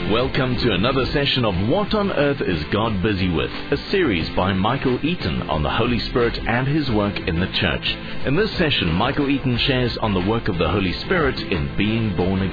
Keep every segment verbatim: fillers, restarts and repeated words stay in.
Welcome to another session of What on Earth is God Busy With, a series by Michael Eaton on the Holy Spirit and His work in the church. In this session, Michael Eaton shares on the work of the Holy Spirit in being born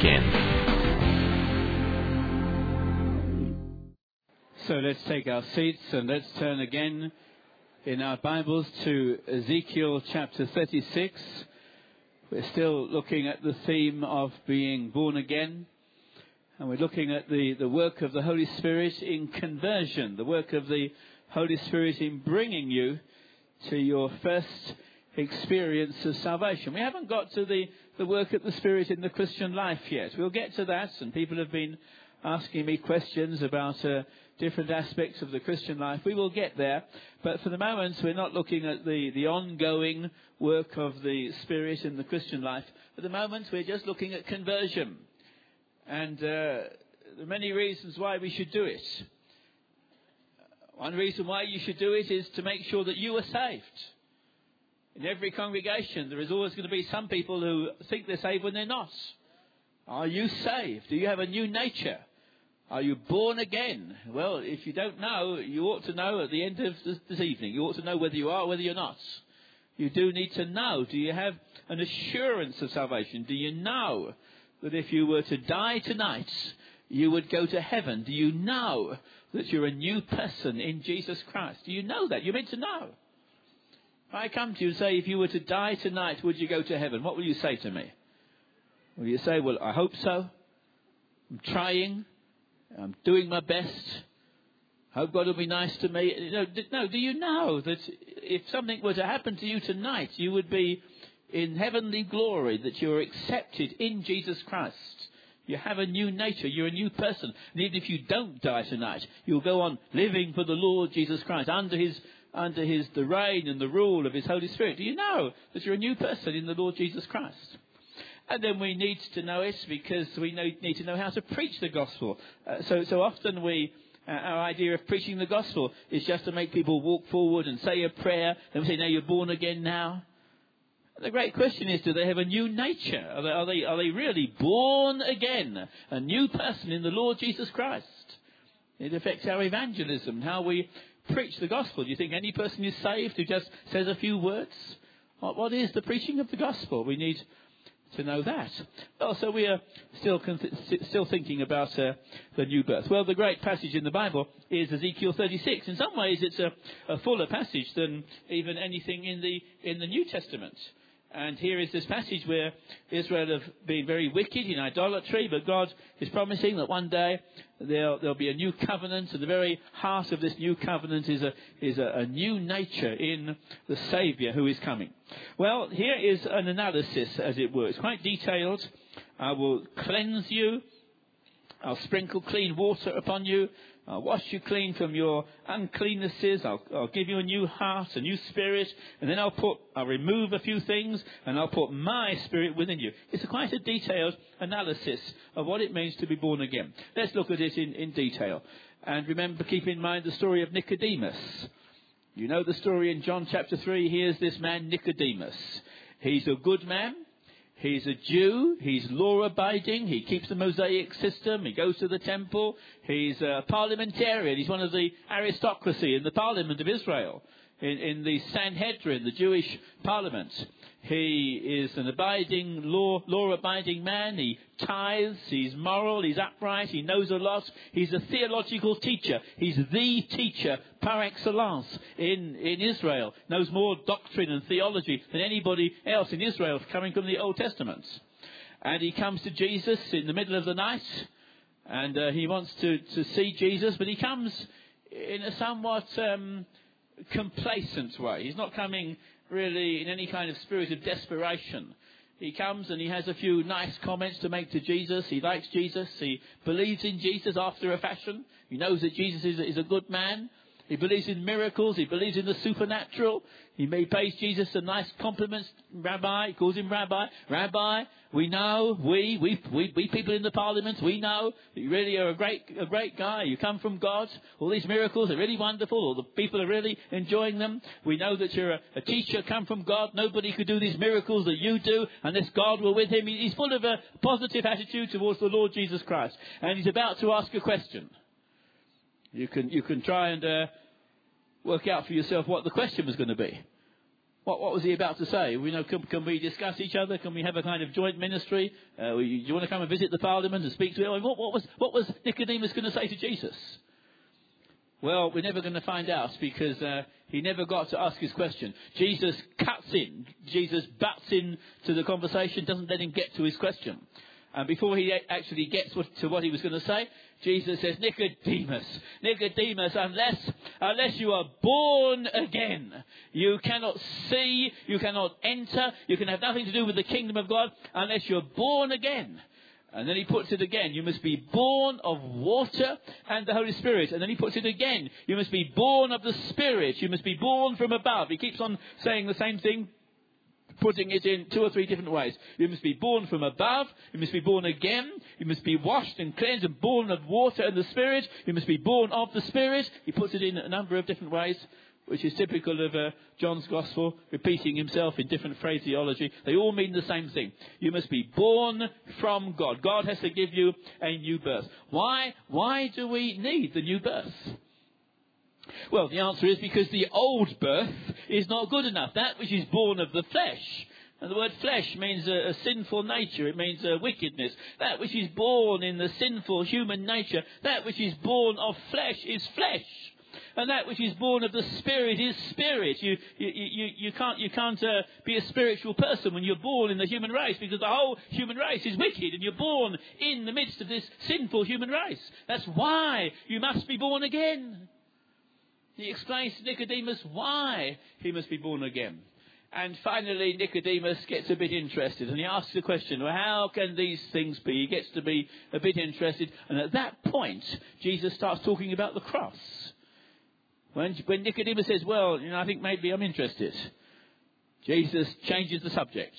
again. So let's take our seats and let's turn again in our Bibles to Ezekiel chapter thirty-six. We're still looking at the theme of being born again. And we're looking at the, the work of the Holy Spirit in conversion, the work of the Holy Spirit in bringing you to your first experience of salvation. We haven't got to the, the work of the Spirit in the Christian life yet. We'll get to that, and people have been asking me questions about uh, different aspects of the Christian life. We will get there, but for the moment we're not looking at the, the ongoing work of the Spirit in the Christian life. For the moment we're just looking at conversion. And uh, there are many reasons why we should do it. One reason why you should do it is to make sure that you are saved. In every congregation, there is always going to be some people who think they're saved when they're not. Are you saved? Do you have a new nature? Are you born again? Well, if you don't know, you ought to know at the end of this, this evening. You ought to know whether you are or whether you're not. You do need to know. Do you have an assurance of salvation? Do you know that if you were to die tonight, you would go to heaven? Do you know that you're a new person in Jesus Christ? Do you know that? You're meant to know. If I come to you and say, if you were to die tonight, would you go to heaven? What will you say to me? Will you say, well, I hope so. I'm trying. I'm doing my best. I hope God will be nice to me. No, no, do you know that if something were to happen to you tonight, you would be in heavenly glory, that you're accepted in Jesus Christ? You have a new nature. You're a new person. And even if you don't die tonight, you'll go on living for the Lord Jesus Christ under his under his the reign and the rule of his Holy Spirit. Do you know that you're a new person in the Lord Jesus Christ? And then we need to know it because we know, need to know how to preach the gospel. Uh, so so often we uh, our idea of preaching the gospel is just to make people walk forward and say a prayer. Then we say, now you're born again now. The great question is, do they have a new nature? Are they, are they, are they really born again? A new person in the Lord Jesus Christ? It affects our evangelism, how we preach the gospel. Do you think any person is saved who just says a few words? What, what is the preaching of the gospel? We need to know that. Also, we are still still thinking about uh, the new birth. Well, the great passage in the Bible is Ezekiel thirty-six. In some ways, it's a, a fuller passage than even anything in the in the New Testament. And here is this passage where Israel have been very wicked in idolatry, but God is promising that one day there'll, there'll be a new covenant, and the very heart of this new covenant is a is a, a new nature in the Saviour who is coming. Well, here is an analysis, as it were. It's quite detailed. I will cleanse you. I'll sprinkle clean water upon you. I'll wash you clean from your uncleannesses. I'll, I'll give you a new heart, a new spirit. And then I'll put, I'll remove a few things, and I'll put my spirit within you. It's a quite a detailed analysis of what it means to be born again. Let's look at it in, in detail. And remember, keep in mind the story of Nicodemus. You know the story in John chapter three. Here's this man Nicodemus. He's a good man. He's a Jew. He's law-abiding. He keeps the Mosaic system. He goes to the temple. He's a parliamentarian. He's one of the aristocracy in the parliament of Israel, in, in the Sanhedrin, the Jewish parliament. He is an abiding, law, law-abiding man. He tithes. He's moral. He's upright. He knows a lot. He's a theological teacher. He's the teacher par excellence in, in Israel. Knows more doctrine and theology than anybody else in Israel coming from the Old Testament. And he comes to Jesus in the middle of the night, and uh, he wants to, to see Jesus, but he comes in a somewhat um, complacent way. He's not coming really in any kind of spirit of desperation. He comes and he has a few nice comments to make to Jesus. He likes Jesus. He believes in Jesus after a fashion. He knows that Jesus is a, is a good man. He believes in miracles. He believes in the supernatural. He may pays Jesus some nice compliments. Rabbi, he calls him Rabbi. Rabbi, we know, we, we, we, we people in the parliament, we know that you really are a great, a great guy. You come from God. All these miracles are really wonderful. All the people are really enjoying them. We know that you're a, a teacher come from God. Nobody could do these miracles that you do unless God were with him. He's full of a positive attitude towards the Lord Jesus Christ. And he's about to ask a question. You can, you can try and uh, work out for yourself what the question was going to be. What, what was he about to say? We know, can, can we discuss each other? Can we have a kind of joint ministry? Uh, do you want to come and visit the parliament and speak to him? What, what was, what was Nicodemus going to say to Jesus? Well, we're never going to find out because uh, he never got to ask his question. Jesus cuts in. Jesus butts in to the conversation, doesn't let him get to his question. And before he actually gets to what he was going to say, Jesus says, Nicodemus, Nicodemus, unless, unless you are born again, you cannot see, you cannot enter, you can have nothing to do with the kingdom of God unless you're born again. And then he puts it again, you must be born of water and the Holy Spirit. And then he puts it again, you must be born of the Spirit, you must be born from above. He keeps on saying the same thing, putting it in two or three different ways. You must be born from above. You must be born again. You must be washed and cleansed and born of water and the Spirit. You must be born of the Spirit. He puts it in a number of different ways, which is typical of uh, John's Gospel, repeating himself in different phraseology. They all mean the same thing. You must be born from God. God has to give you a new birth. Why? Why do we need the new birth? Well, the answer is because the old birth is not good enough. That which is born of the flesh. And the word flesh means a, a sinful nature. It means a wickedness. That which is born in the sinful human nature, that which is born of flesh is flesh. And that which is born of the Spirit is spirit. You, you, you, you can't, you can't uh, be a spiritual person when you're born in the human race, because the whole human race is wicked and you're born in the midst of this sinful human race. That's why you must be born again. He explains to Nicodemus why he must be born again. And finally, Nicodemus gets a bit interested and he asks the question, well, how can these things be? He gets to be a bit interested. And at that point, Jesus starts talking about the cross. When, when Nicodemus says, well, you know, I think maybe I'm interested, Jesus changes the subject.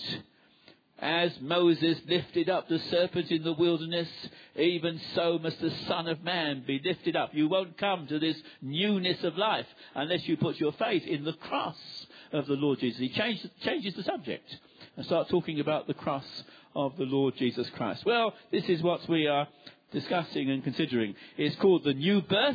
As Moses lifted up the serpent in the wilderness, even so must the Son of Man be lifted up. You won't come to this newness of life unless you put your faith in the cross of the Lord Jesus. He changed, changes the subject and starts talking about the cross of the Lord Jesus Christ. Well, this is what we are discussing and considering. It's called the new birth.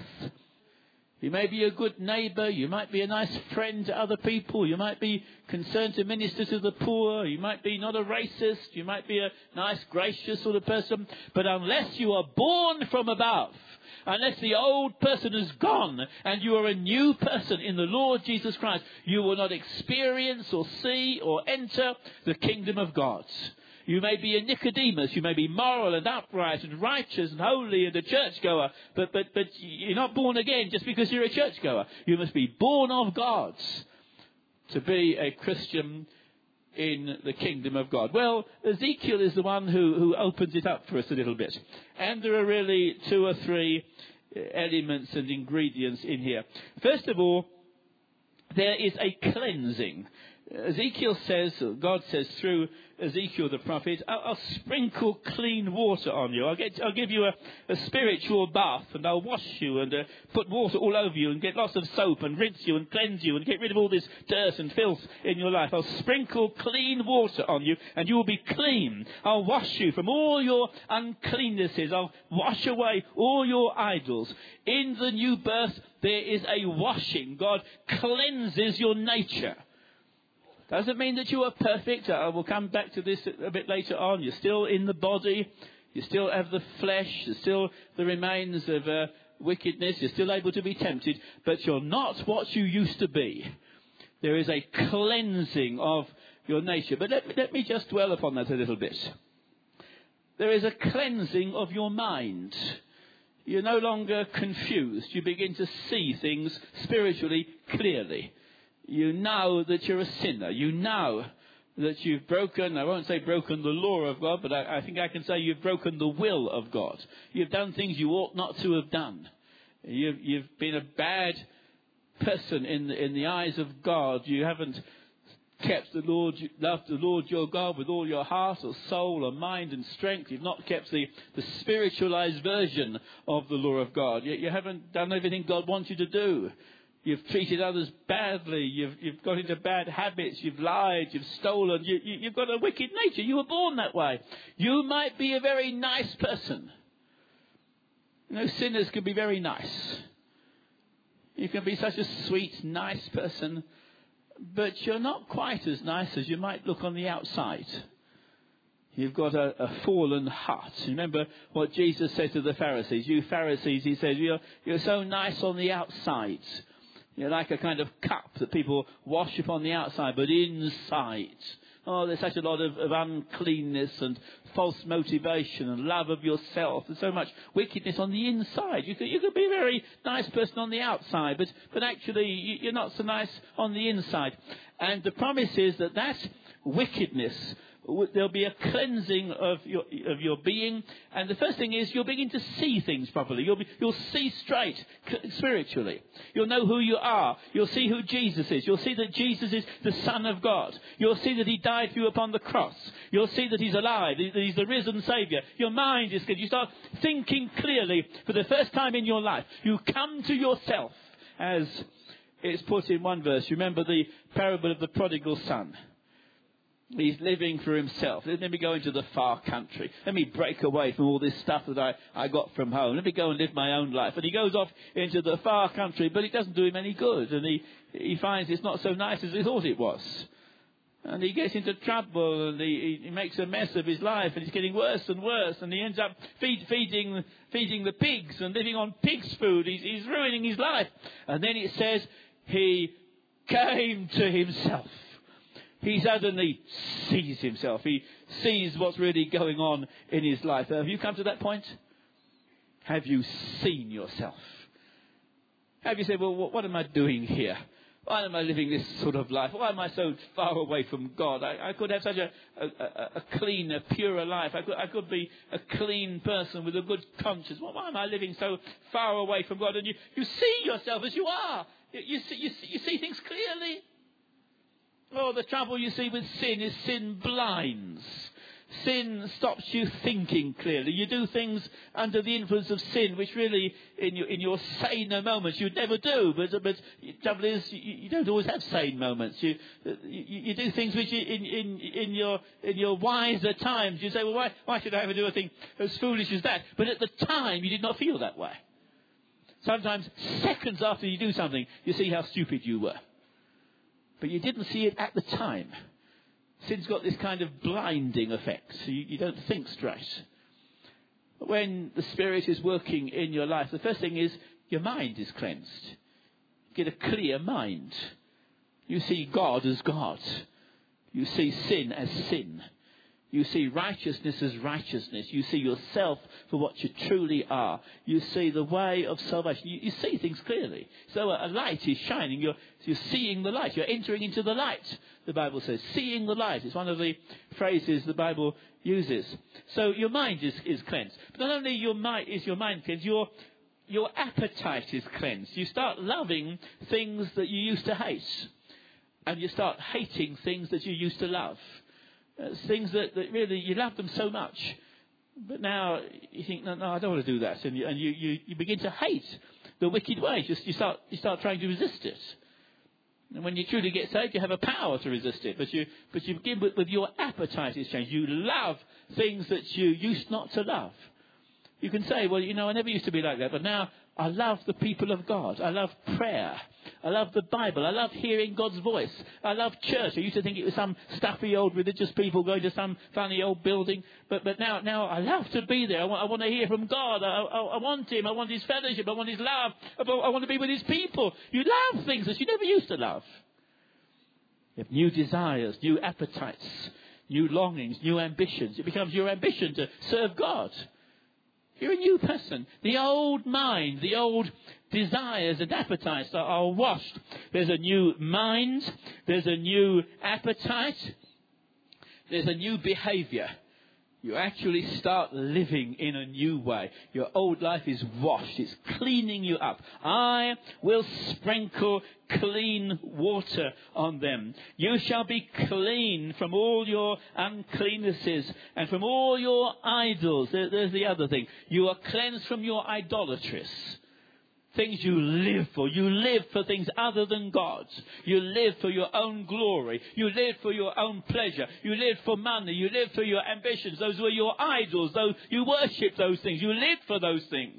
You may be a good neighbour, you might be a nice friend to other people, you might be concerned to minister to the poor, you might be not a racist, you might be a nice, gracious sort of person, but unless you are born from above, unless the old person is gone and you are a new person in the Lord Jesus Christ, you will not experience or see or enter the kingdom of God. You may be a Nicodemus, you may be moral and upright and righteous and holy and a churchgoer, but, but, but you're not born again just because you're a churchgoer. You must be born of God to be a Christian in the kingdom of God. Well, Ezekiel is the one who, who opens it up for us a little bit. And there are really two or three elements and ingredients in here. First of all, there is a cleansing. Ezekiel says, God says through Ezekiel the prophet, I'll, I'll sprinkle clean water on you. I'll, get, I'll give you a, a spiritual bath, and I'll wash you and uh, put water all over you and get lots of soap and rinse you and cleanse you and get rid of all this dirt and filth in your life. I'll sprinkle clean water on you and you will be clean. I'll wash you from all your uncleannesses. I'll wash away all your idols. In the new birth, there is a washing. God cleanses your nature. Doesn't mean that you are perfect. I will come back to this a bit later on. You're still in the body. You still have the flesh. There's still the remains of uh, wickedness. You're still able to be tempted. But you're not what you used to be. There is a cleansing of your nature. But let, let me just dwell upon that a little bit. There is a cleansing of your mind. You're no longer confused. You begin to see things spiritually clearly. You know that you're a sinner. You know that you've broken, I won't say broken the law of God, but I, I think I can say you've broken the will of God. You've done things you ought not to have done. You've, you've been a bad person in the, in the eyes of God. You haven't kept the Lord, loved the Lord your God with all your heart or soul or mind and strength. You've not kept the, the spiritualized version of the law of God. You, you haven't done everything God wants you to do. You've treated others badly. You've, you've got into bad habits. You've lied. You've stolen. You, you, you've got a wicked nature. You were born that way. You might be a very nice person. You know, sinners can be very nice. You can be such a sweet, nice person, but you're not quite as nice as you might look on the outside. You've got a, a fallen heart. Remember what Jesus said to the Pharisees. You Pharisees, he said, you're, you're so nice on the outside. You're like a kind of cup that people wash upon the outside, but inside, oh, there's such a lot of, of uncleanness and false motivation and love of yourself. There's so much wickedness on the inside. You could, you could be a very nice person on the outside, but, but actually you, you're not so nice on the inside. And the promise is that that wickedness, there'll be a cleansing of your of your being, and the first thing is you'll begin to see things properly. You'll be, you'll see straight spiritually. You'll know who you are. You'll see who Jesus is. You'll see that Jesus is the Son of God. You'll see that He died for you upon the cross. You'll see that He's alive. That He's the risen Saviour. Your mind is good. You start thinking clearly for the first time in your life. You come to yourself, as it's put in one verse. Remember the parable of the prodigal son. He's living for himself. Let me go into the far country. Let me break away from all this stuff that I, I got from home. Let me go and live my own life. And he goes off into the far country, but it doesn't do him any good. And he, he finds it's not so nice as he thought it was. And he gets into trouble, and he, he makes a mess of his life, and it's getting worse and worse. And he ends up feed, feeding, feeding the pigs and living on pig's food. He's, he's ruining his life. And then it says he came to himself. He suddenly sees himself. He sees what's really going on in his life. Have you come to that point? Have you seen yourself? Have you said, well, what am I doing here? Why am I living this sort of life? Why am I so far away from God? I, I could have such a, a, a cleaner, purer life. I could, I could be a clean person with a good conscience. Well, why am I living so far away from God? And you, you see yourself as you are. You, you, see, you, see, you see things clearly. Oh, the trouble you see with sin is sin blinds. Sin stops you thinking clearly. You do things under the influence of sin, which really, in your in your saner moments, you'd never do. But but the trouble is, you, you don't always have sane moments. You, you you do things which, you, in in in your in your wiser times, you say, well, why why should I ever do a thing as foolish as that? But at the time, you did not feel that way. Sometimes, seconds after you do something, you see how stupid you were. But you didn't see it at the time. Sin's got this kind of blinding effect. So you, you don't think straight. But when the Spirit is working in your life, the first thing is your mind is cleansed. You get a clear mind. You see God as God. You see sin as sin. You see righteousness as righteousness. You see yourself for what you truly are. You see the way of salvation. You, you see things clearly. So a, a light is shining. You're, you're seeing the light. You're entering into the light, the Bible says. Seeing the light is one of the phrases the Bible uses. So your mind is, is cleansed. But not only your mind is your mind cleansed, your, your appetite is cleansed. You start loving things that you used to hate. And you start hating things that you used to love. Uh, things that, that really, you love them so much, but now you think, no, no, I don't want to do that. And you, and you, you, you begin to hate the wicked ways. You, you, start, you start trying to resist it. And when you truly get saved, you have a power to resist it. But you, but you begin with, with your appetite is changed. You love things that you used not to love. You can say, well, you know, I never used to be like that, but now I love the people of God. I love prayer. I love the Bible. I love hearing God's voice. I love church. I used to think it was some stuffy old religious people going to some funny old building. But but now now I love to be there. I want, I want to hear from God. I, I, I want Him. I want His fellowship. I want His love. I, I want to be with His people. You love things that you never used to love. You have new desires, new appetites, new longings, new ambitions. It becomes your ambition to serve God. You're a new person. The old mind, the old desires and appetites are, are washed. There's a new mind. There's a new appetite. There's a new behavior. You actually start living in a new way. Your old life is washed. It's cleaning you up. I will sprinkle clean water on them. You shall be clean from all your uncleannesses and from all your idols. There, there's the other thing. You are cleansed from your idolatries. Things you live for. You live for things other than God's. You live for your own glory. You live for your own pleasure. You live for money. You live for your ambitions. Those were your idols. Those, you worship those things. You live for those things.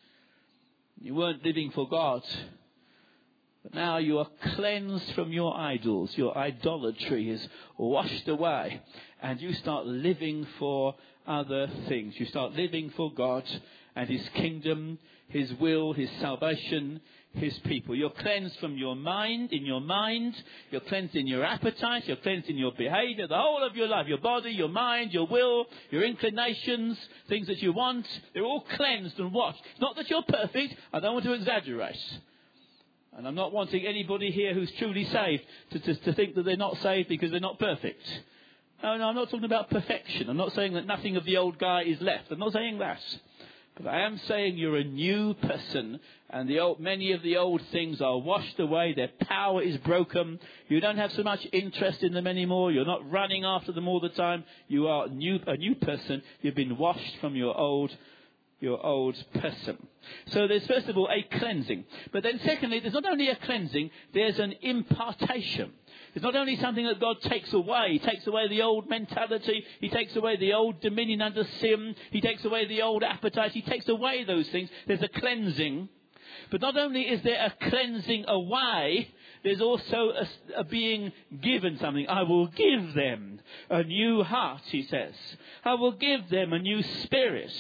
You weren't living for God. But now you are cleansed from your idols. Your idolatry is washed away. And you start living for other things. You start living for God and His kingdom, His will, His salvation, His people. You're cleansed from your mind, in your mind. You're cleansed in your appetite. You're cleansed in your behavior. The whole of your life, your body, your mind, your will, your inclinations, things that you want. They're all cleansed and washed. It's not that you're perfect. I don't want to exaggerate. And I'm not wanting anybody here who's truly saved to, to, to think that they're not saved because they're not perfect. No, no, I'm not talking about perfection. I'm not saying that nothing of the old guy is left. I'm not saying that. But I am saying you're a new person, and the old, many of the old things are washed away. Their power is broken. You don't have so much interest in them anymore. You're not running after them all the time. You are new, a new person. You've been washed from your old, your old person. So there's first of all a cleansing. But then secondly, there's not only a cleansing, there's an impartation. It's not only something that God takes away. He takes away the old mentality. He takes away the old dominion under sin. He takes away the old appetite. He takes away those things. There's a cleansing. But not only is there a cleansing away, there's also a, a being given something. I will give them a new heart, he says. I will give them a new spirit.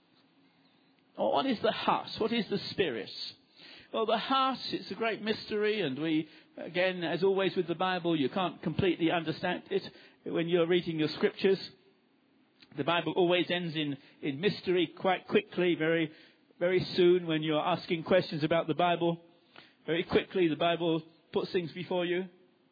Oh, what is the heart? What is the spirit? Well, the heart, it's a great mystery, and we, again, as always with the Bible, you can't completely understand it when you're reading your scriptures. The Bible always ends in, in mystery quite quickly, very, very soon when you're asking questions about the Bible. Very quickly, the Bible puts things before you.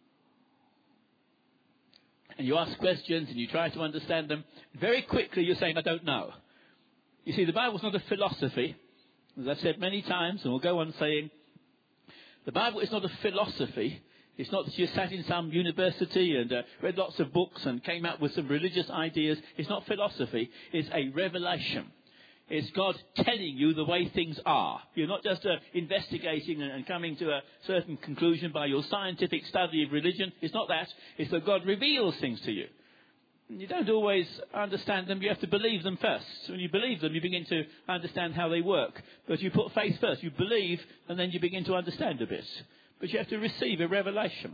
And you ask questions and you try to understand them. Very quickly, you're saying, I don't know. You see, the Bible's not a philosophy. As I've said many times, and we'll go on saying, the Bible is not a philosophy. It's not that you sat in some university and uh, read lots of books and came up with some religious ideas. It's not philosophy. It's a revelation. It's God telling you the way things are. You're not just uh, investigating and, and coming to a certain conclusion by your scientific study of religion. It's not that. It's that God reveals things to you. You don't always understand them. You have to believe them first. When you believe them, you begin to understand how they work. But you put faith first. You believe, and then you begin to understand a bit. But you have to receive a revelation.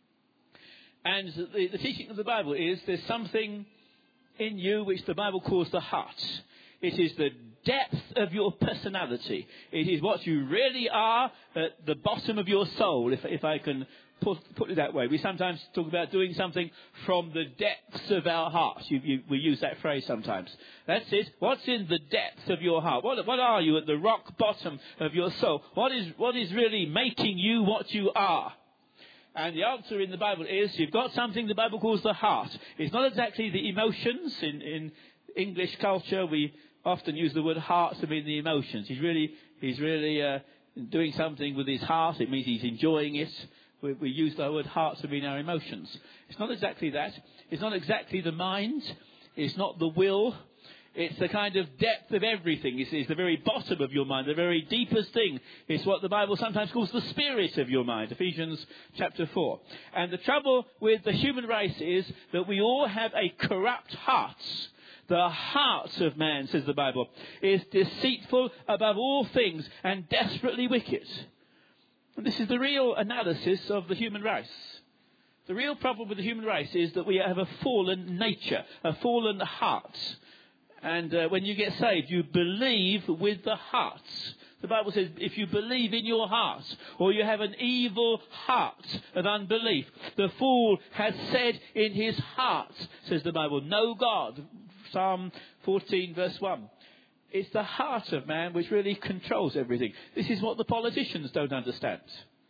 And the, the teaching of the Bible is there's something in you which the Bible calls the heart. It is the depth of your personality. It is what you really are at the bottom of your soul, if, if I can put, put it that way. We sometimes talk about doing something from the depths of our heart. You, you, we use that phrase sometimes. That's it. What's in the depths of your heart? What, what are you at the rock bottom of your soul? What is, what is really making you what you are? And the answer in the Bible is you've got something the Bible calls the heart. It's not exactly the emotions. In, in English culture, we often use the word heart to mean the emotions. He's really, he's really uh, doing something with his heart. It means he's enjoying it. We, we use the word heart to mean our emotions. It's not exactly that. It's not exactly the mind. It's not the will. It's the kind of depth of everything. It's, it's the very bottom of your mind, the very deepest thing. It's what the Bible sometimes calls the spirit of your mind, Ephesians chapter four. And the trouble with the human race is that we all have a corrupt heart. The heart of man, says the Bible, is deceitful above all things and desperately wicked. And this is the real analysis of the human race. The real problem with the human race is that we have a fallen nature, a fallen heart. And uh, when you get saved, you believe with the heart. The Bible says if you believe in your heart, or you have an evil heart of unbelief, the fool has said in his heart, says the Bible, no God. Psalm fourteen verse one. It's the heart of man which really controls everything. This is what the politicians don't understand.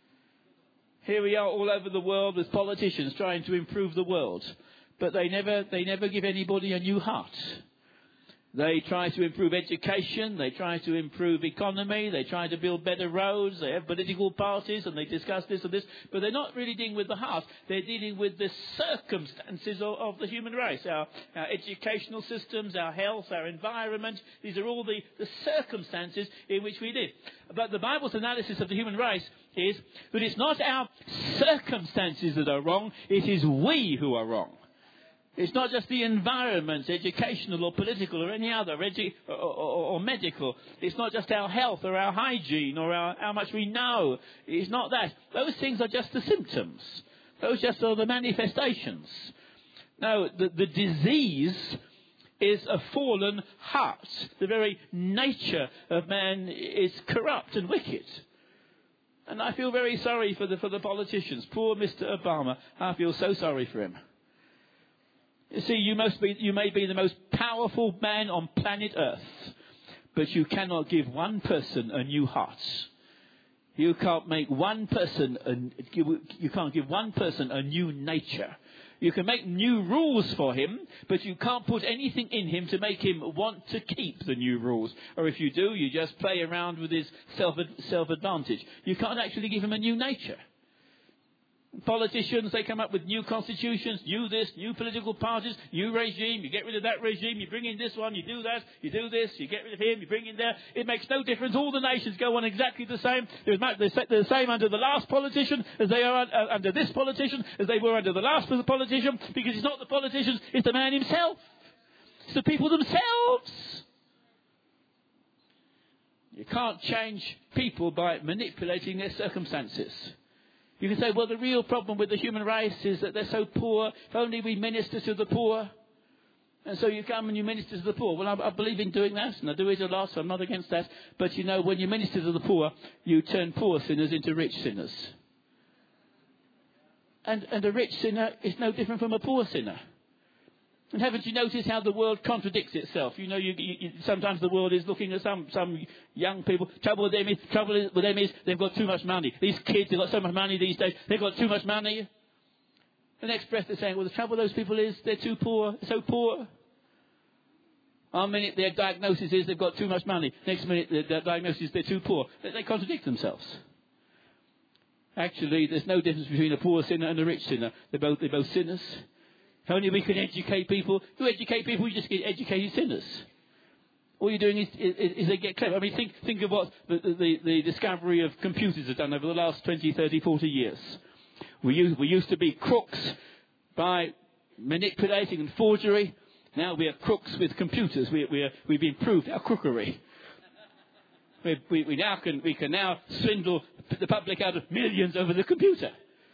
Here we are all over the world with politicians trying to improve the world. But they never, they never give anybody a new heart. They try to improve education, they try to improve economy, they try to build better roads, they have political parties and they discuss this and this, but they're not really dealing with the heart, they're dealing with the circumstances of, of the human race, our, our educational systems, our health, our environment. These are all the, the circumstances in which we live. But the Bible's analysis of the human race is that it's not our circumstances that are wrong, it is we who are wrong. It's not just the environment, educational or political or any other, edu- or, or, or medical. It's not just our health or our hygiene or our, how much we know. It's not that. Those things are just the symptoms. Those just are the manifestations. No, the, the disease is a fallen heart. The very nature of man is corrupt and wicked. And I feel very sorry for the, for the politicians. Poor Mister Obama. I feel so sorry for him. You see, you, must be, you may be the most powerful man on planet Earth, but you cannot give one person a new heart. You can't make one person, a, you can't give one person a new nature. You can make new rules for him, but you can't put anything in him to make him want to keep the new rules. Or if you do, you just play around with his self, self-advantage. You can't actually give him a new nature. Politicians, they come up with new constitutions, new this, new political parties, new regime. You get rid of that regime, you bring in this one, you do that, you do this, you get rid of him, you bring in there. It makes no difference. All the nations go on exactly the same. They're the same under the last politician as they are under this politician, as they were under the last politician, because it's not the politicians, it's the man himself. It's the people themselves. You can't change people by manipulating their circumstances. You can say, well, the real problem with the human race is that they're so poor. If only we minister to the poor. And so you come and you minister to the poor. Well, I, I believe in doing that, and I do it a lot, so I'm not against that. But, you know, when you minister to the poor, you turn poor sinners into rich sinners. And, and a rich sinner is no different from a poor sinner. And haven't you noticed how the world contradicts itself? You know, you, you, you, sometimes the world is looking at some, some young people. Trouble with them is, trouble with them is they've got too much money. These kids, they've got so much money these days. They've got too much money. The next breath they're saying, well, the trouble with those people is they're too poor, so poor. One minute their diagnosis is they've got too much money. Next minute their, their diagnosis is they're too poor. They, they contradict themselves. Actually, there's no difference between a poor sinner and a rich sinner. They're both, they're both sinners. If only we can educate people. You educate people, you just get educated sinners. All you're doing is, is, is they get clever. I mean, think, think of what the, the, the discovery of computers has done over the last twenty, thirty, forty years. We used, we used to be crooks by manipulating and forgery. Now we are crooks with computers. We, we are, we've improved our crookery. We, we, we, now can, we can now swindle the public out of millions over the computer.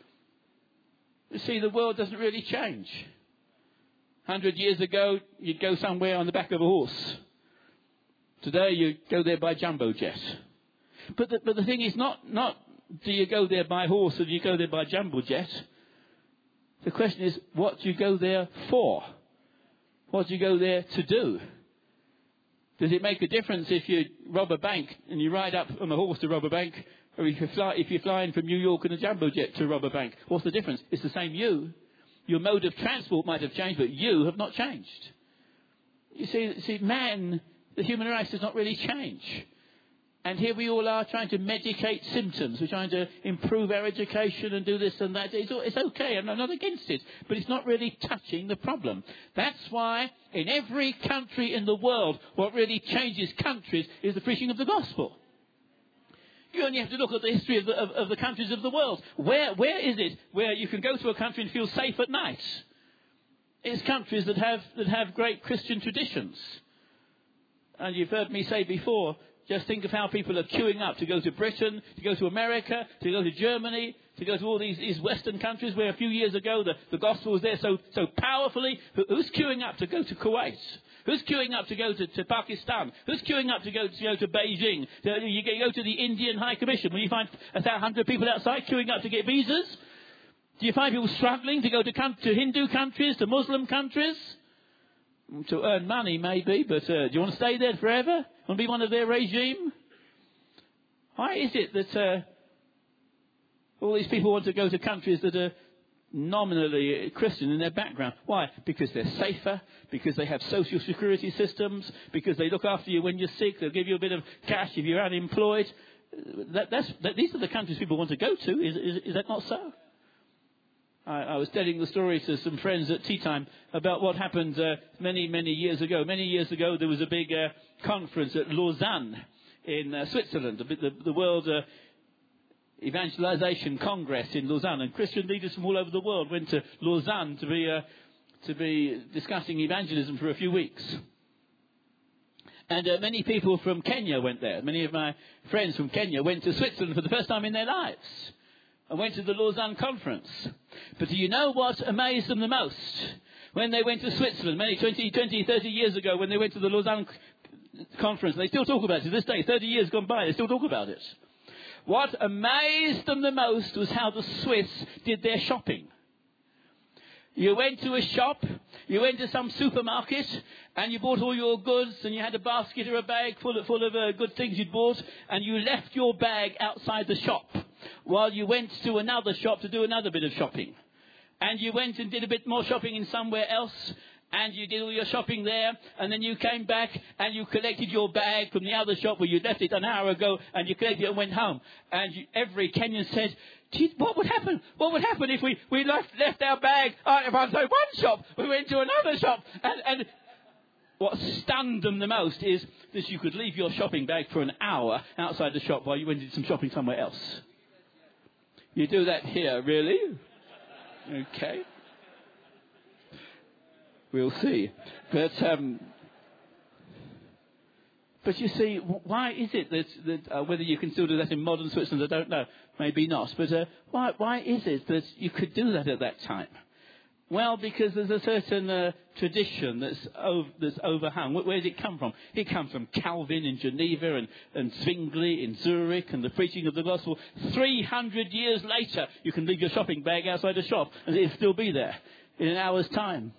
You see, the world doesn't really change. Hundred years ago, you'd go somewhere on the back of a horse. Today, you go there by jumbo jet. But the, but the thing is, not, not do you go there by horse or do you go there by jumbo jet? The question is, what do you go there for? What do you go there to do? Does it make a difference if you rob a bank and you ride up on a horse to rob a bank, or if you're, fly, if you're flying from New York in a jumbo jet to rob a bank? What's the difference? It's the same you. Your mode of transport might have changed, but you have not changed. You see, see, man, the human race does not really change. And here we all are trying to medicate symptoms. We're trying to improve our education and do this and that. It's, it's okay, I'm not against it. But it's not really touching the problem. That's why in every country in the world, what really changes countries is the preaching of the gospel. You only have to look at the history of the, of, of the countries of the world. Where, where is it where you can go to a country and feel safe at night? It's countries that have, that have great Christian traditions. And you've heard me say before, just think of how people are queuing up to go to Britain, to go to America, to go to Germany, to go to all these, these Western countries where a few years ago the, the gospel was there so, so powerfully. Who's queuing up to go to Kuwait? Who's queuing up to go to, to Pakistan? Who's queuing up to go to, go to Beijing? To, you go to the Indian High Commission when you find a hundred people outside queuing up to get visas? Do you find people struggling to go to, to Hindu countries, to Muslim countries? To earn money, maybe, but uh, do you want to stay there forever? Want to be one of their regime? Why is it that uh, all these people want to go to countries that are nominally Christian in their background. Why? Because they're safer, because they have social security systems, because they look after you when you're sick, they'll give you a bit of cash if you're unemployed. That, that's, that, these are the countries people want to go to. Is, is, is that not so? I, I was telling the story to some friends at tea time about what happened uh, many, many years ago. Many years ago there was a big uh, conference at Lausanne in uh, Switzerland, the, the, the World uh, Evangelization Congress in Lausanne, and Christian leaders from all over the world went to Lausanne to be uh, to be discussing evangelism for a few weeks. And uh, many people from Kenya went there. Many of my friends from Kenya went to Switzerland for the first time in their lives and went to the Lausanne conference. But do you know what amazed them the most? When they went to Switzerland, many twenty, twenty, thirty years ago, when they went to the Lausanne conference, they still talk about it to this day. thirty years gone by, they still talk about it. What amazed them the most was how the Swiss did their shopping. You went to a shop, you went to some supermarket, and you bought all your goods, and you had a basket or a bag full of, full of uh, good things you'd bought, and you left your bag outside the shop while you went to another shop to do another bit of shopping. And you went and did a bit more shopping in somewhere else, and you did all your shopping there, and then you came back and you collected your bag from the other shop where you left it an hour ago, and you collected it and went home. And you, every Kenyan said, gee, what would happen? What would happen if we, we left, left our bag uh, if I was at one shop, we went to another shop? And, and what stunned them the most is that you could leave your shopping bag for an hour outside the shop while you went and did some shopping somewhere else. You do that here, really? Okay. We'll see. But um, but you see, why is it that, that uh, whether you can still do that in modern Switzerland, I don't know. Maybe not. But uh, why why is it that you could do that at that time? Well, because there's a certain uh, tradition that's over, that's overhung. Where, where did it come from? It comes from Calvin in Geneva and, and Zwingli in Zurich and the preaching of the gospel. three hundred years later, you can leave your shopping bag outside a shop and it'll still be there in an hour's time.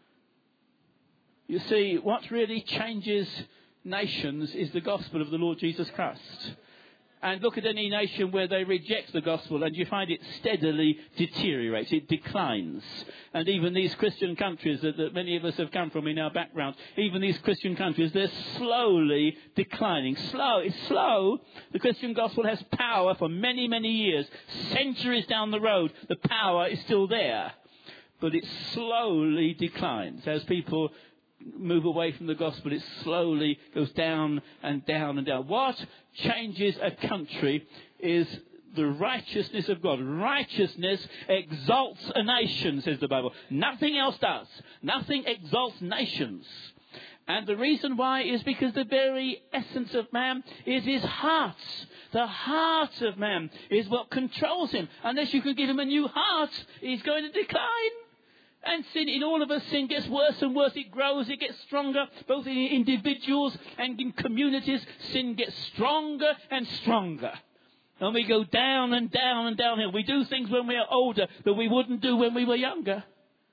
You see, what really changes nations is the gospel of the Lord Jesus Christ. And look at any nation where they reject the gospel and you find it steadily deteriorates, it declines. And even these Christian countries that, that many of us have come from in our background, even these Christian countries, they're slowly declining. Slow, it's slow. The Christian gospel has power for many, many years. Centuries down the road, the power is still there. But it slowly declines as people move away from the gospel. It slowly goes down and down and down. What changes a country is the righteousness of God. Righteousness exalts a nation, says the Bible. Nothing else does. Nothing exalts nations. And the reason why is because the very essence of man is his heart. The heart of man is what controls him. Unless you can give him a new heart, he's going to decline. And sin, in all of us, sin gets worse and worse. It grows, it gets stronger, both in individuals and in communities. Sin gets stronger and stronger. And we go down and down and downhill. We do things when we are older that we wouldn't do when we were younger.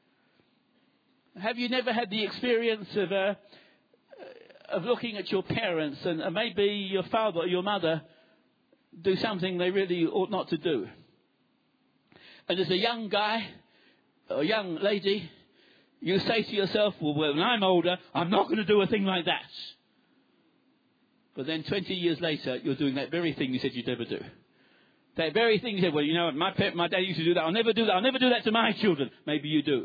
Have you never had the experience of uh, of looking at your parents and uh, maybe your father or your mother do something they really ought not to do? And as a young guy, a young lady, you say to yourself, well, when I'm older, I'm not going to do a thing like that. But then twenty years later, you're doing that very thing you said you'd never do. That very thing you said, well, you know, my parent, my dad used to do that. I'll never do that. I'll never do that to my children. Maybe you do.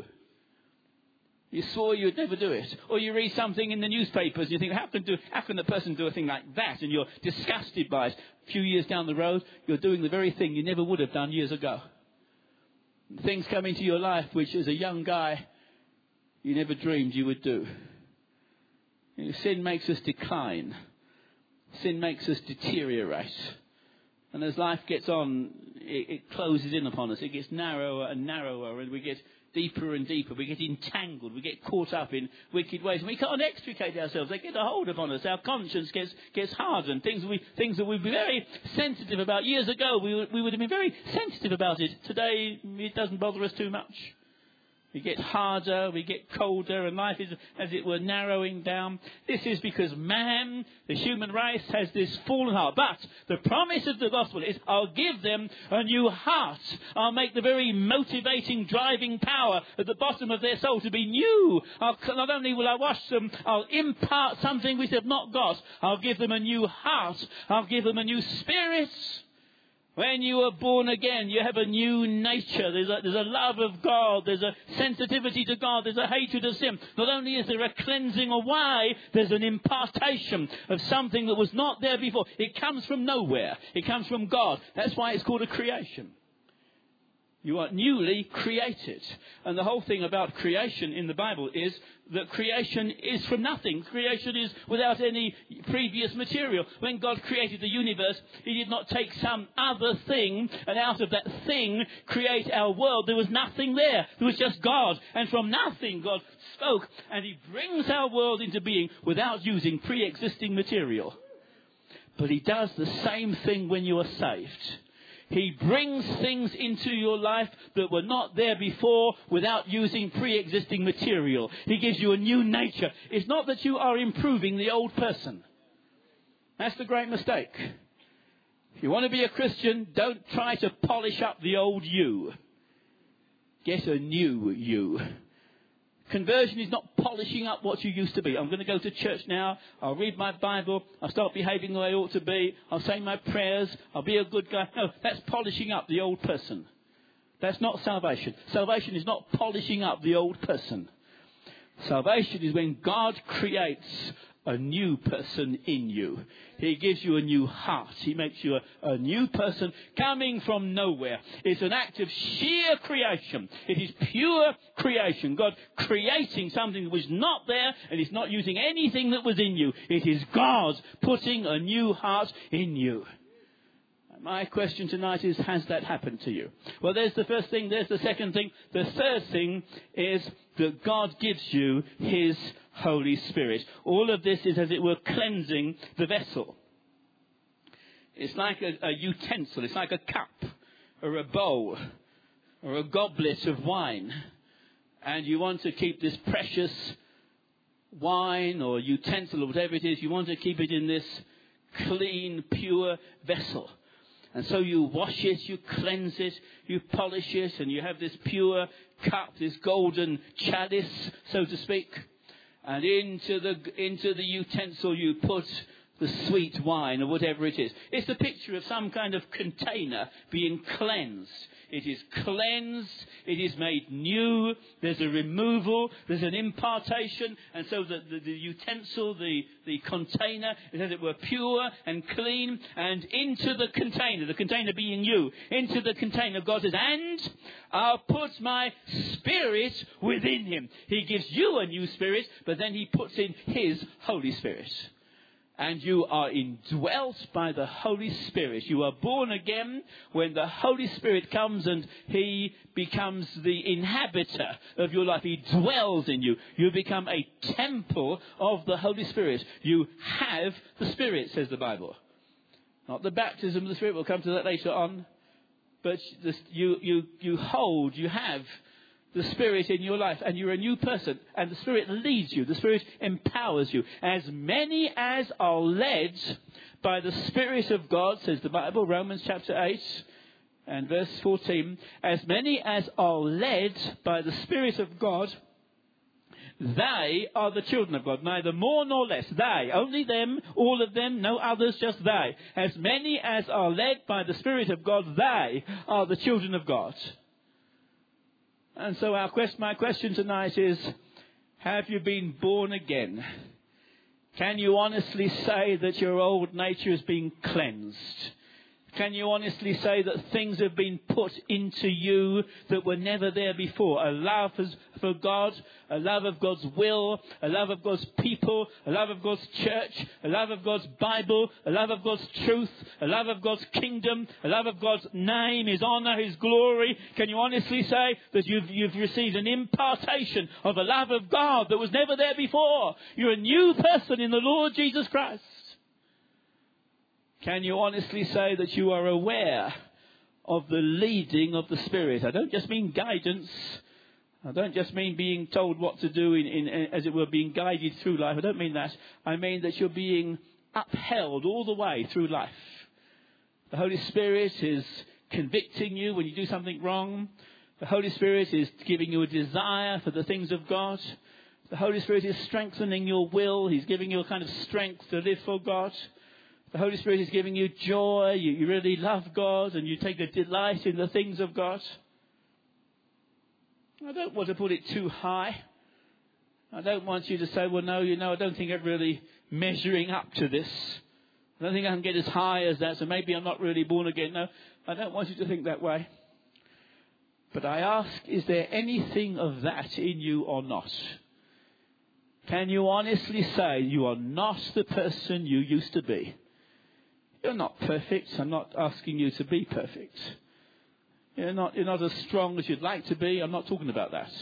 You swore you'd never do it. Or you read something in the newspapers and you think, how can, do, how can the person do a thing like that? And you're disgusted by it. A few years down the road, you're doing the very thing you never would have done years ago. Things come into your life which, as a young guy, you never dreamed you would do. You know, sin makes us decline. Sin makes us deteriorate. And as life gets on, it, it closes in upon us. It gets narrower and narrower, and we get deeper and deeper. We get entangled. We get caught up in wicked ways. And we can't extricate ourselves. They get a hold upon us. Our conscience gets gets hardened. Things we things that we'd be very sensitive about. Years ago, we, we would have been very sensitive about it. Today, it doesn't bother us too much. we get harder, we get colder, and life is, as it were, narrowing down. This is because man, the human race, has this fallen heart. But the promise of the gospel is, I'll give them a new heart. I'll make the very motivating, driving power at the bottom of their soul to be new. I'll, not only will I wash them, I'll impart something which they've not got. I'll give them a new heart. I'll give them a new spirit. When you are born again, you have a new nature. There's a, there's a love of God. There's a sensitivity to God. There's a hatred of sin. Not only is there a cleansing away, there's an impartation of something that was not there before. It comes from nowhere. It comes from God. That's why it's called a creation. You are newly created. And the whole thing about creation in the Bible is that creation is from nothing. Creation is without any previous material. When God created the universe, He did not take some other thing and out of that thing create our world. There was nothing there. There was just God. And from nothing God spoke, and He brings our world into being without using pre-existing material. But He does the same thing when you are saved. He brings things into your life that were not there before without using pre-existing material. He gives you a new nature. It's not that you are improving the old person. That's the great mistake. If you want to be a Christian, don't try to polish up the old you. Get a new you. Conversion is not polishing up what you used to be. I'm going to go to church now. I'll read my Bible. I'll start behaving the way I ought to be. I'll say my prayers. I'll be a good guy. No, that's polishing up the old person. That's not salvation. Salvation is not polishing up the old person. Salvation is when God creates a new person in you. He gives you a new heart. He makes you a, a new person coming from nowhere. It's an act of sheer creation. It is pure creation. God creating something that was not there, and He's not using anything that was in you. It is God putting a new heart in you. My question tonight is, has that happened to you? Well, there's the first thing. There's the second thing. The third thing is that God gives you His Holy Spirit. All of this is, as it were, cleansing the vessel. It's like a, a utensil. It's like a cup or a bowl or a goblet of wine. And you want to keep this precious wine or utensil or whatever it is, you want to keep it in this clean, pure vessel. And so you wash it, you cleanse it, you polish it, and you have this pure cup, this golden chalice, so to speak. And into the into the utensil you put the sweet wine or whatever it is. It's a picture of some kind of container being cleansed. It is cleansed, it is made new, there's a removal, there's an impartation, and so the, the, the utensil, the, the container, is as it were pure and clean, and into the container, the container being you, into the container God says, and I'll put my spirit within him. He gives you a new spirit, but then He puts in His Holy Spirit. And you are indwelt by the Holy Spirit. You are born again when the Holy Spirit comes and He becomes the inhabitor of your life. He dwells in you. You become a temple of the Holy Spirit. You have the Spirit, says the Bible. Not the baptism of the Spirit. We'll come to that later on. But this, you, you, you hold, you have the Spirit in your life, and you're a new person, and the Spirit leads you, the Spirit empowers you. As many as are led by the Spirit of God, says the Bible, Romans chapter eight and verse fourteen, as many as are led by the Spirit of God, they are the children of God, neither more nor less. They, only them, all of them, no others, just they. As many as are led by the Spirit of God, they are the children of God. And so our quest, my question tonight is, have you been born again? Can you honestly say that your old nature has been cleansed? Can you honestly say that things have been put into you that were never there before? A love for God, a love of God's will, a love of God's people, a love of God's church, a love of God's Bible, a love of God's truth, a love of God's kingdom, a love of God's name, His honor, His glory. Can you honestly say that you've, you've received an impartation of a love of God that was never there before? You're a new person in the Lord Jesus Christ. Can you honestly say that you are aware of the leading of the Spirit? I don't just mean guidance. I don't just mean being told what to do, in, in, in, as it were, being guided through life. I don't mean that. I mean that you're being upheld all the way through life. The Holy Spirit is convicting you when you do something wrong. The Holy Spirit is giving you a desire for the things of God. The Holy Spirit is strengthening your will. He's giving you a kind of strength to live for God. The Holy Spirit is giving you joy. You, you really love God and you take a delight in the things of God. I don't want to put it too high. I don't want you to say, well, no, you know, I don't think I'm really measuring up to this. I don't think I can get as high as that, so maybe I'm not really born again. No, I don't want you to think that way. But I ask, is there anything of that in you or not? Can you honestly say you are not the person you used to be? You're not perfect. I'm not asking you to be perfect. You're not, you're not as strong as you'd like to be. I'm not talking about that.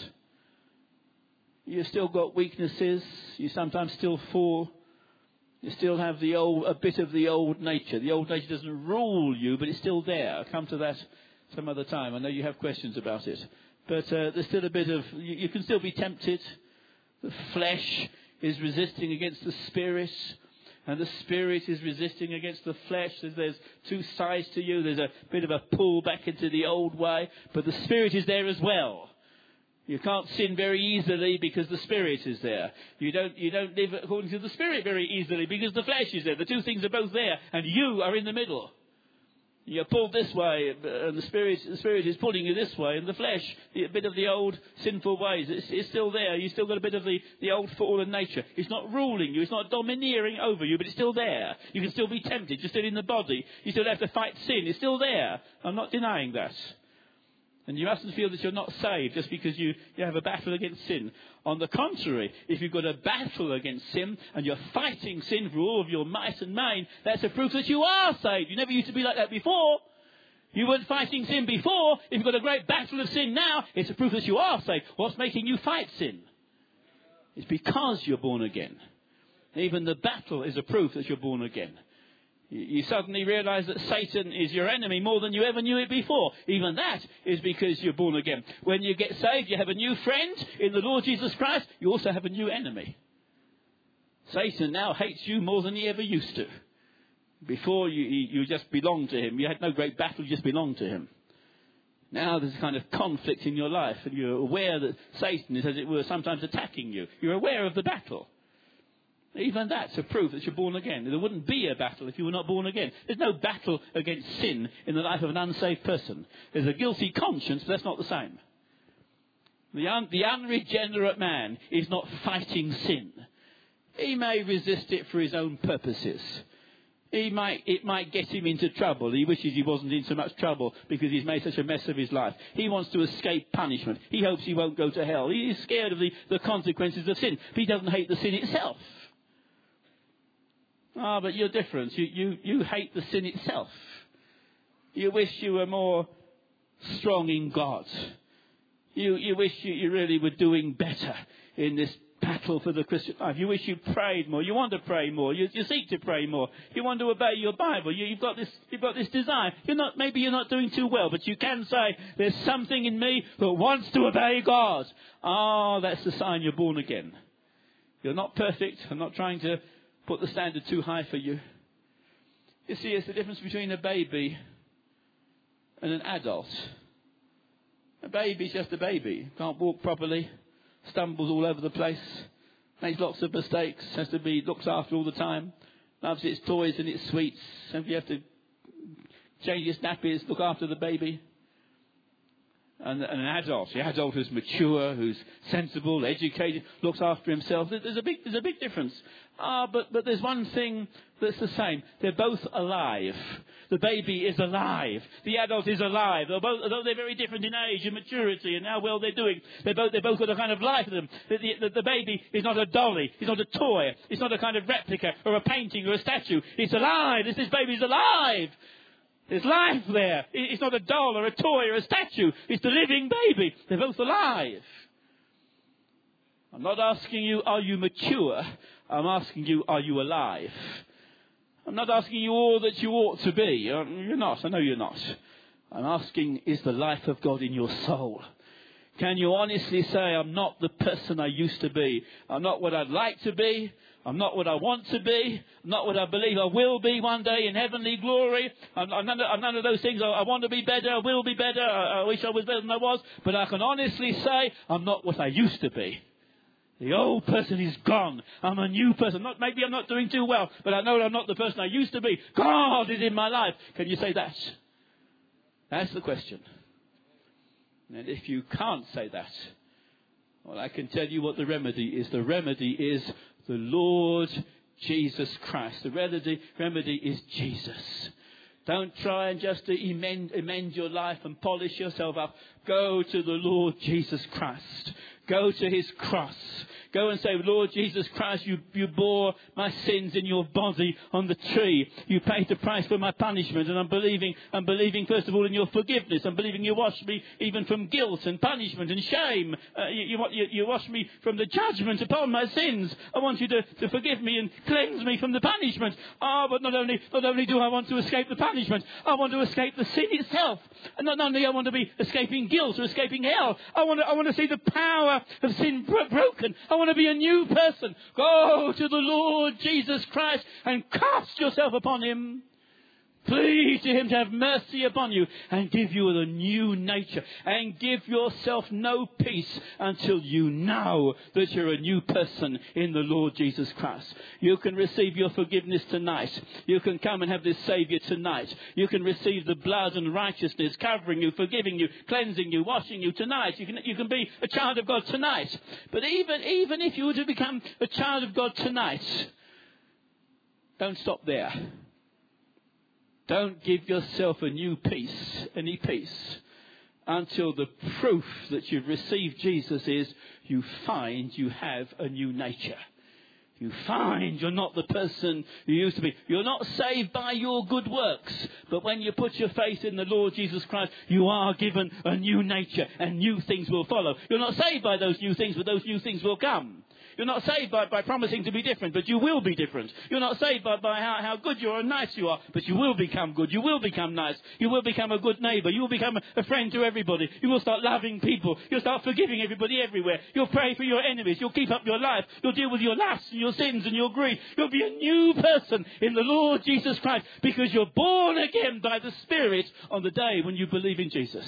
You've still got weaknesses. You sometimes still fall. You still have the old, a bit of the old nature. The old nature doesn't rule you, but it's still there. I'll come to that some other time. I know you have questions about it. But uh, there's still a bit of, you, you can still be tempted. The flesh is resisting against the spirit. And the spirit is resisting against the flesh. There's, there's two sides to you. There's a bit of a pull back into the old way. But the spirit is there as well. You can't sin very easily because the spirit is there. You don't, you don't live according to the spirit very easily because the flesh is there. The two things are both there. And you are in the middle. You're pulled this way, and the spirit, the spirit is pulling you this way, and the flesh, a bit of the old sinful ways, it's, it's still there. You've still got a bit of the, the old fallen nature. It's not ruling you, it's not domineering over you, but it's still there. You can still be tempted, you're still in the body, you still have to fight sin, it's still there. I'm not denying that. And you mustn't feel that you're not saved just because you, you have a battle against sin. On the contrary, if you've got a battle against sin and you're fighting sin for all of your might and main, that's a proof that you are saved. You never used to be like that before. You weren't fighting sin before. If you've got a great battle of sin now, it's a proof that you are saved. What's making you fight sin? It's because you're born again. Even the battle is a proof that you're born again. You suddenly realize that Satan is your enemy more than you ever knew it before. Even that is because you're born again. When you get saved, you have a new friend in the Lord Jesus Christ. You also have a new enemy. Satan now hates you more than he ever used to. Before, you, you just belonged to him. You had no great battle, you just belonged to him. Now there's a kind of conflict in your life, and you're aware that Satan is, as it were, sometimes attacking you. You're aware of the battle. Even that's a proof that you're born again. There wouldn't be a battle if you were not born again. There's no battle against sin in the life of an unsaved person. There's a guilty conscience, but that's not the same. The, un- the unregenerate man is not fighting sin. He may resist it for his own purposes. He might, it might get him into trouble. He wishes he wasn't in so much trouble because he's made such a mess of his life. He wants to escape punishment. He hopes he won't go to hell. He's scared of the, the consequences of sin. But he doesn't hate the sin itself. Ah, but you're different. You, you, you hate the sin itself. You wish you were more strong in God. You, you wish you, you really were doing better in this battle for the Christian life. You wish you prayed more. You want to pray more. You, you seek to pray more. You want to obey your Bible. You, you've got this, you've got this desire. You're not, maybe you're not doing too well, but you can say, there's something in me that wants to obey God. Ah, that's the sign you're born again. You're not perfect. I'm not trying to put the standard too high for you. You see, it's the difference between a baby and an adult. A baby's just a baby. Can't walk properly, stumbles all over the place, makes lots of mistakes, has to be looked after all the time, loves its toys and its sweets, and you have to change its nappies, look after the baby. And, and an adult, the adult who's mature, who's sensible, educated, looks after himself. There's a big, there's a big difference. Ah, but, but there's one thing that's the same. They're both alive. The baby is alive. The adult is alive. They're both, although they're very different in age and maturity and how well they're doing, they're both, they're both got a kind of life in them. The, the, the baby is not a dolly. It's not a toy. It's not a kind of replica or a painting or a statue. It's alive. This, this baby's alive. There's life there. It's not a doll or a toy or a statue. It's the living baby. They're both alive. I'm not asking you, are you mature? I'm asking you, are you alive? I'm not asking you all that you ought to be. You're not. I know you're not. I'm asking, is the life of God in your soul? Can you honestly say, I'm not the person I used to be? I'm not what I'd like to be. I'm not what I want to be. I'm not what I believe I will be one day in heavenly glory. I'm, I'm, none, of, I'm none of those things. I, I want to be better. I will be better. I, I wish I was better than I was. But I can honestly say, I'm not what I used to be. The old person is gone. I'm a new person. Not, maybe I'm not doing too well, but I know I'm not the person I used to be. God is in my life. Can you say that? That's the question. And if you can't say that, well, I can tell you what the remedy is. The remedy is the Lord Jesus Christ. The remedy, remedy is Jesus. Don't try and just to amend, amend your life and polish yourself up. Go to the Lord Jesus Christ. Go to his cross. Go and say, Lord Jesus Christ, you, you bore my sins in your body on the tree. You paid the price for my punishment. And I'm believing, I'm believing first of all in your forgiveness. I'm believing you washed me even from guilt and punishment and shame. Uh, you, you, you washed me from the judgment upon my sins. I want you to, to forgive me and cleanse me from the punishment. Ah, oh, but not only, not only do I want to escape the punishment, I want to escape the sin itself. And not only I want to be escaping guilt or escaping hell, I want to, I want to see the power of sin bro- broken. I want to be a new person. Go to the Lord Jesus Christ and cast yourself upon him. Plead to him to have mercy upon you and give you a new nature. And give yourself no peace until you know that you're a new person in the Lord Jesus Christ. You can receive your forgiveness tonight. You can come and have this Saviour tonight. You can receive the blood and righteousness covering you, forgiving you, cleansing you, washing you tonight. You can, you can be a child of God tonight. But even, even if you were to become a child of God tonight, don't stop there. Don't give yourself a new peace, any peace, until the proof that you've received Jesus is you find you have a new nature. You find you're not the person you used to be. You're not saved by your good works. But when you put your faith in the Lord Jesus Christ, you are given a new nature and new things will follow. You're not saved by those new things, but those new things will come. You're not saved by, by promising to be different, but you will be different. You're not saved by, by how, how good you are and nice you are, but you will become good. You will become nice. You will become a good neighbour. You will become a, a friend to everybody. You will start loving people. You'll start forgiving everybody everywhere. You'll pray for your enemies. You'll keep up your life. You'll deal with your lusts and your sins and your greed. You'll be a new person in the Lord Jesus Christ because you're born again by the Spirit on the day when you believe in Jesus.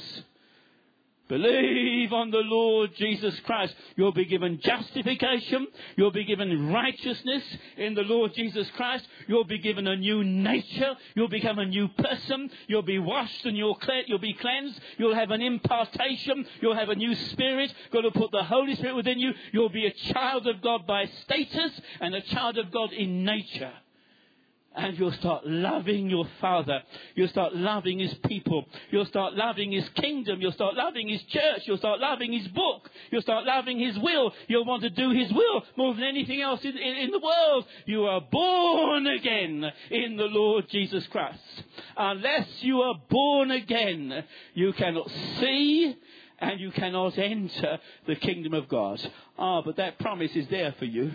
Believe on the Lord Jesus Christ. You'll be given justification. You'll be given righteousness in the Lord Jesus Christ. You'll be given a new nature. You'll become a new person. You'll be washed and you'll, cle- you'll be cleansed. You'll have an impartation. You'll have a new spirit. God will put the Holy Spirit within you. You'll be a child of God by status and a child of God in nature. And you'll start loving your Father. You'll start loving his people. You'll start loving his kingdom. You'll start loving his church. You'll start loving his book. You'll start loving his will. You'll want to do his will more than anything else in, in, in the world. You are born again in the Lord Jesus Christ. Unless you are born again, you cannot see and you cannot enter the kingdom of God. Ah, but that promise is there for you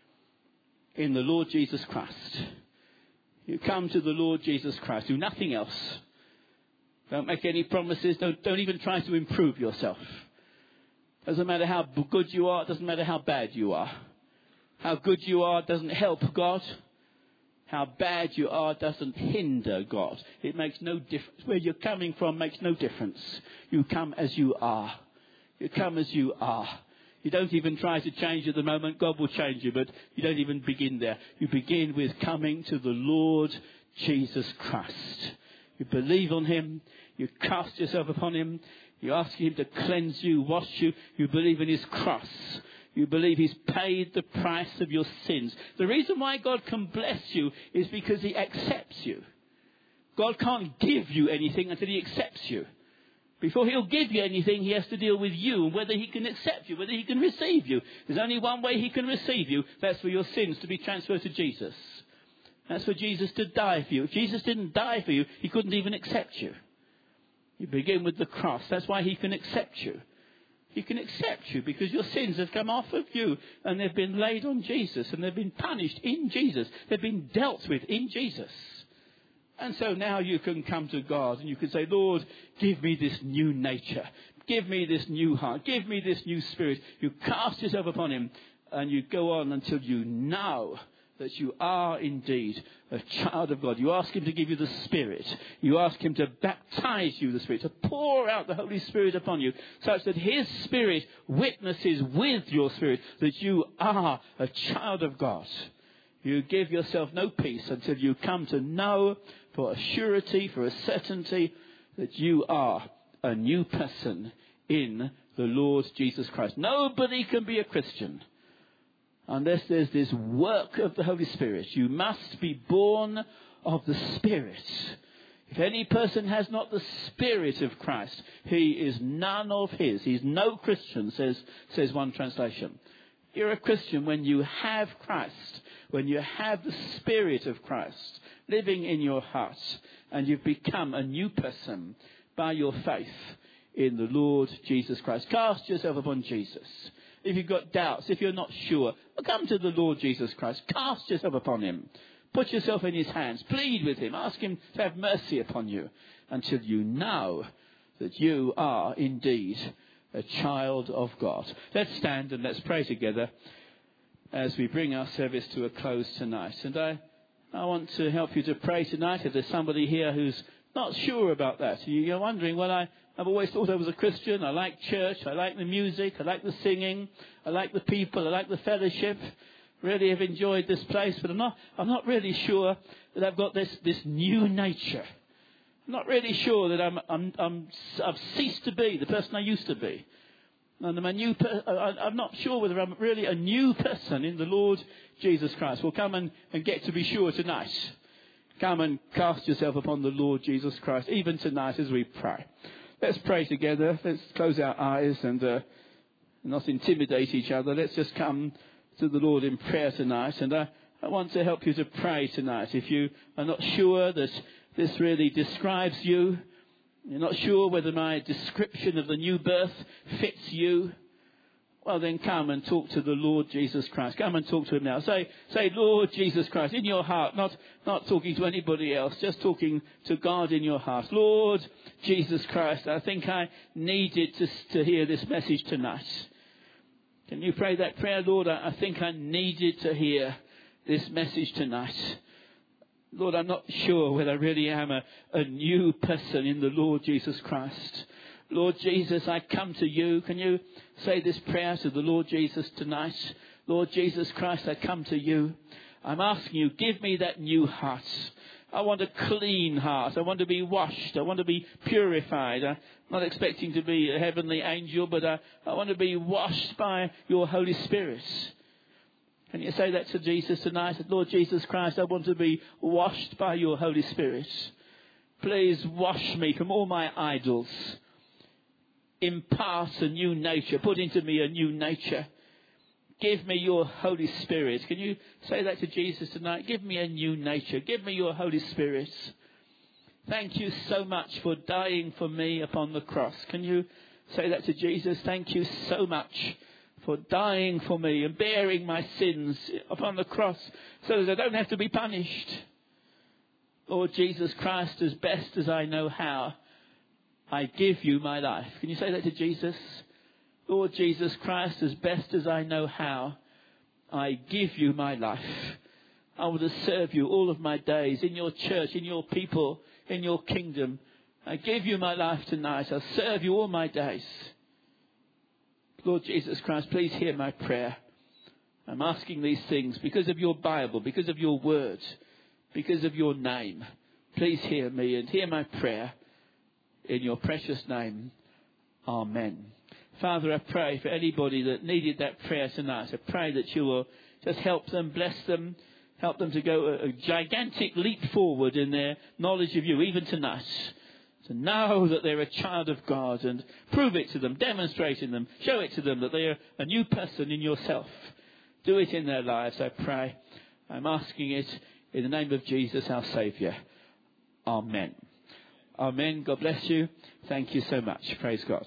in the Lord Jesus Christ. You come to the Lord Jesus Christ. Do nothing else. Don't make any promises. Don't, don't even try to improve yourself. Doesn't matter how good you are. It doesn't matter how bad you are. How good you are doesn't help God. How bad you are doesn't hinder God. It makes no difference. Where you're coming from makes no difference. You come as you are. You come as you are. You don't even try to change at the moment. God will change you, but you don't even begin there. You begin with coming to the Lord Jesus Christ. You believe on him. You cast yourself upon him. You ask him to cleanse you, wash you. You believe in his cross. You believe he's paid the price of your sins. The reason why God can bless you is because he accepts you. God can't give you anything until he accepts you. Before he'll give you anything, he has to deal with you and whether he can accept you, whether he can receive you. There's only one way he can receive you. That's for your sins to be transferred to Jesus. That's for Jesus to die for you. If Jesus didn't die for you, he couldn't even accept you. You begin with the cross. That's why he can accept you. He can accept you because your sins have come off of you and they've been laid on Jesus and they've been punished in Jesus. They've been dealt with in Jesus. And so now you can come to God and you can say, Lord, give me this new nature. Give me this new heart. Give me this new spirit. You cast yourself upon him and you go on until you know that you are indeed a child of God. You ask him to give you the Spirit. You ask him to baptize you with the Spirit, to pour out the Holy Spirit upon you, such that his Spirit witnesses with your spirit that you are a child of God. You give yourself no peace until you come to know for a surety, for a certainty, that you are a new person in the Lord Jesus Christ. Nobody can be a Christian unless there's this work of the Holy Spirit. You must be born of the Spirit. If any person has not the Spirit of Christ, he is none of his. He's no Christian, says, says one translation. You're a Christian when you have Christ, when you have the Spirit of Christ living in your heart, and you've become a new person by your faith in the Lord Jesus Christ. Cast yourself upon Jesus. If you've got doubts, if you're not sure, well, come to the Lord Jesus Christ. Cast yourself upon him. Put yourself in his hands. Plead with him. Ask him to have mercy upon you until you know that you are indeed a child of God. Let's stand and let's pray together as we bring our service to a close tonight. And I, I want to help you to pray tonight. If there's somebody here who's not sure about that, you're wondering, well, I... I've always thought I was a Christian. I like church. I like the music. I like the singing. I like the people. I like the fellowship. Really have enjoyed this place, but I'm not, I'm not really sure that I've got this, this new nature. I'm not really sure that I'm, I'm, I'm, I've ceased to be the person I used to be. And I'm a new per- I'm not sure whether I'm really a new person in the Lord Jesus Christ. Well, come and, and get to be sure tonight. Come and cast yourself upon the Lord Jesus Christ, even tonight as we pray. Let's pray together. Let's close our eyes and uh, not intimidate each other. Let's just come to the Lord in prayer tonight. And I, I want to help you to pray tonight. If you are not sure that this really describes you, you're not sure whether my description of the new birth fits you, well, then come and talk to the Lord Jesus Christ. Come and talk to him now. Say, say, Lord Jesus Christ, in your heart, not, not talking to anybody else, just talking to God in your heart. Lord Jesus Christ, I think I needed to, to hear this message tonight. Can you pray that prayer, Lord? I, I think I needed to hear this message tonight. Lord, I'm not sure whether I really am a, a new person in the Lord Jesus Christ. Lord Jesus, I come to you. Can you say this prayer to the Lord Jesus tonight? Lord Jesus Christ, I come to you. I'm asking you, give me that new heart. I want a clean heart. I want to be washed. I want to be purified. I'm not expecting to be a heavenly angel, but I, I want to be washed by your Holy Spirit. Can you say that to Jesus tonight? Lord Jesus Christ, I want to be washed by your Holy Spirit. Please wash me from all my idols. Impart a new nature. Put into me a new nature. Give me your Holy Spirit. Can you say that to Jesus tonight? Give me a new nature. Give me your Holy Spirit. Thank you so much for dying for me upon the cross. Can you say that to Jesus? Thank you so much for dying for me and bearing my sins upon the cross so that I don't have to be punished. Lord Jesus Christ, as best as I know how, I give you my life. Can you say that to Jesus? Lord Jesus Christ, as best as I know how, I give you my life. I want to serve you all of my days in your church, in your people, in your kingdom. I give you my life tonight. I'll serve you all my days. Lord Jesus Christ, please hear my prayer. I'm asking these things because of your Bible, because of your word, because of your name. Please hear me and hear my prayer. In your precious name, amen. Father, I pray for anybody that needed that prayer tonight. I pray that you will just help them, bless them, help them to go a, a gigantic leap forward in their knowledge of you, even tonight. To know that they're a child of God and prove it to them, demonstrate in them, show it to them that they are a new person in yourself. Do it in their lives, I pray. I'm asking it in the name of Jesus, our Saviour. Amen. Amen. God bless you. Thank you so much. Praise God.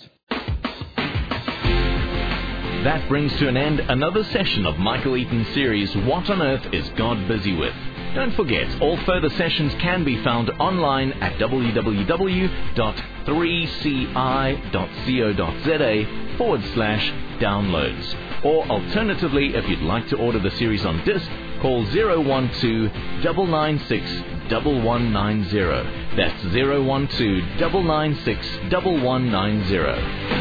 That brings to an end another session of Michael Eaton's series, What on Earth is God Busy With? Don't forget, all further sessions can be found online at w w w dot three c i dot co dot z a forward slash downloads. Or alternatively, if you'd like to order the series on disc, call zero one two, nine nine six, one one nine zero. That's zero one two, nine nine six, one one nine zero.